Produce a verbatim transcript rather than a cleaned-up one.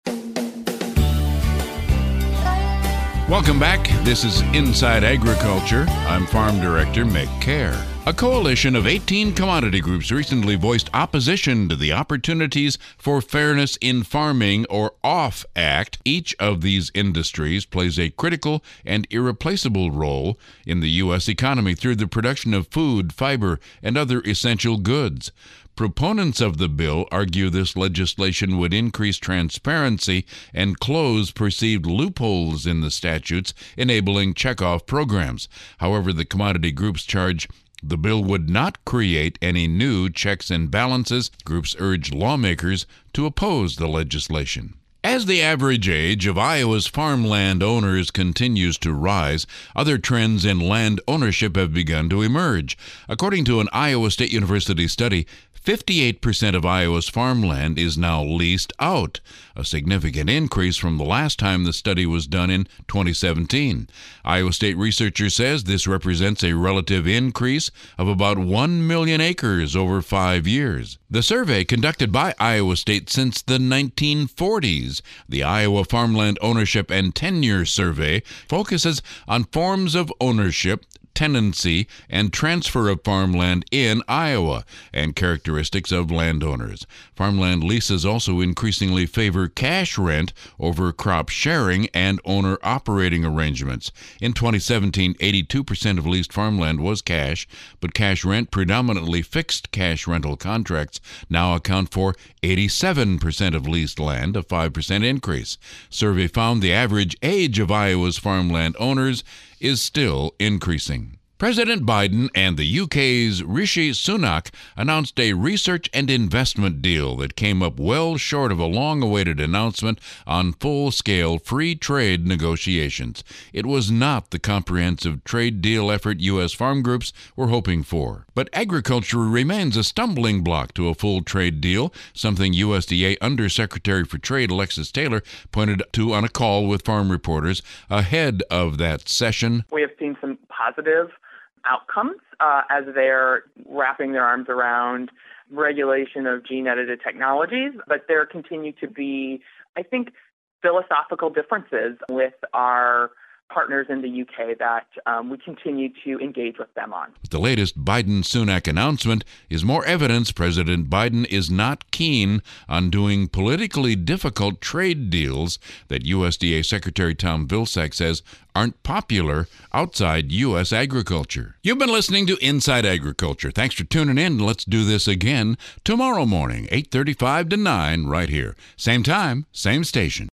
Welcome back. This is Inside Agriculture. I'm Farm Director Mick Kerr. A coalition of eighteen commodity groups recently voiced opposition to the Opportunities for Fairness in Farming, or O F F Act. Each of these industries plays a critical and irreplaceable role in the U S economy through the production of food, fiber, and other essential goods. Proponents of the bill argue this legislation would increase transparency and close perceived loopholes in the statutes enabling checkoff programs. However, the commodity groups charge the bill would not create any new checks and balances. Groups urge lawmakers to oppose the legislation. As the average age of Iowa's farmland owners continues to rise, other trends in land ownership have begun to emerge. According to an Iowa State University study, fifty-eight percent of Iowa's farmland is now leased out, a significant increase from the last time the study was done in twenty seventeen. Iowa State researchers says this represents a relative increase of about one million acres over five years. The survey, conducted by Iowa State since the nineteen forties, the Iowa Farmland Ownership and Tenure Survey, focuses on forms of ownership, tenancy, and transfer of farmland in Iowa, and characteristics of landowners. Farmland leases also increasingly favor cash rent over crop sharing and owner-operating arrangements. In twenty seventeen, eighty-two percent of leased farmland was cash, but cash rent, predominantly fixed cash rental contracts, now account for eighty-seven percent of leased land, a five percent increase. Survey found the average age of Iowa's farmland owners is still increasing. President Biden and the U K's Rishi Sunak announced a research and investment deal that came up well short of a long-awaited announcement on full-scale free trade negotiations. It was not the comprehensive trade deal effort U S farm groups were hoping for. But agriculture remains a stumbling block to a full trade deal, something U S D A Undersecretary for Trade Alexis Taylor pointed to on a call with farm reporters ahead of that session. We have seen some positive outcomes uh, as they're wrapping their arms around regulation of gene-edited technologies, but there continue to be, I think, philosophical differences with our partners in the U K that um, we continue to engage with them on. The latest Biden-Sunak announcement is more evidence President Biden is not keen on doing politically difficult trade deals that U S D A Secretary Tom Vilsack says aren't popular outside U S agriculture. You've been listening to Inside Agriculture. Thanks for tuning in. Let's do this again tomorrow morning, eight thirty-five to nine, right here. Same time, same station.